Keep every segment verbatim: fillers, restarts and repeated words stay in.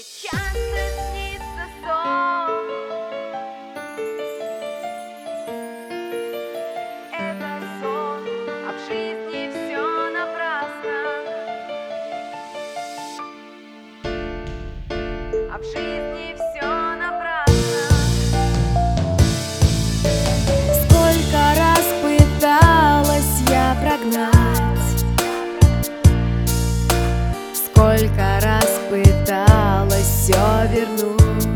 часто снится сон. Это сон, а в жизни все напрасно. А в жизни все напрасно. Сколько раз пыталась я прогнать, сколько раз пыталась все вернуть.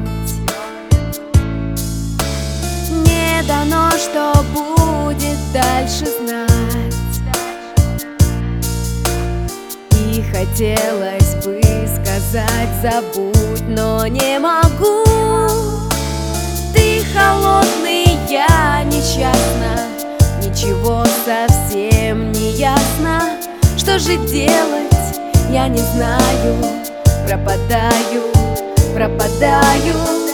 Не дано, что будет дальше знать, и хотелось бы сказать забудь, но не могу. Ты холодный, я несчастна, ничего совсем не ясно. Что же делать, я не знаю. Пропадаю, пропадаю.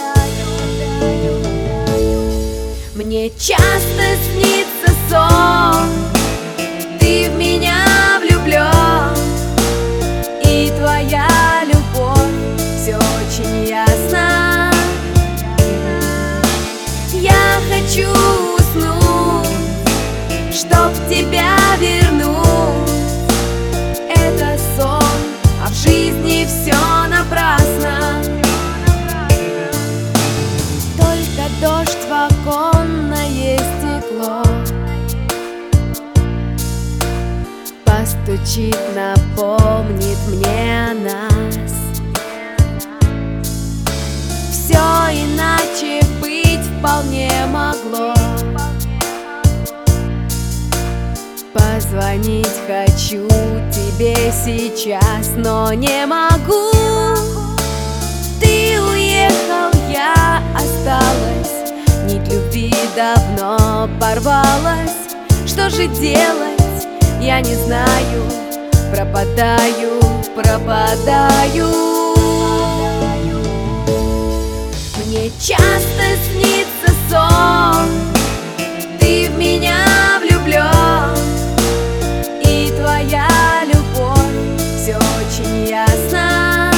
Мне часто снится сон, ты в меня влюблен, и твоя любовь все очень ясно. Я хочу уснуть, чтоб тебя вернуть. Это сон, а в жизни все напрасно. Только дождь в оконное стекло постучит, напомнит мне о нас. Все иначе быть вполне могло. Позвонить хочу тебе сейчас, но не могу. Ты уехал, я осталась, нить любви давно порвалась. Что же делать, я не знаю. Пропадаю, пропадаю. Мне часто снится сон, ты в меня влюблен, и твоя любовь все очень ясно.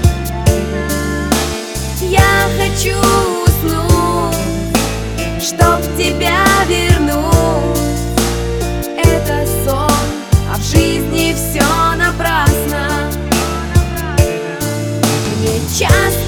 Я хочу уснуть, чтоб тебя вернуть. Это сон, а в жизни все напрасно. Мне часто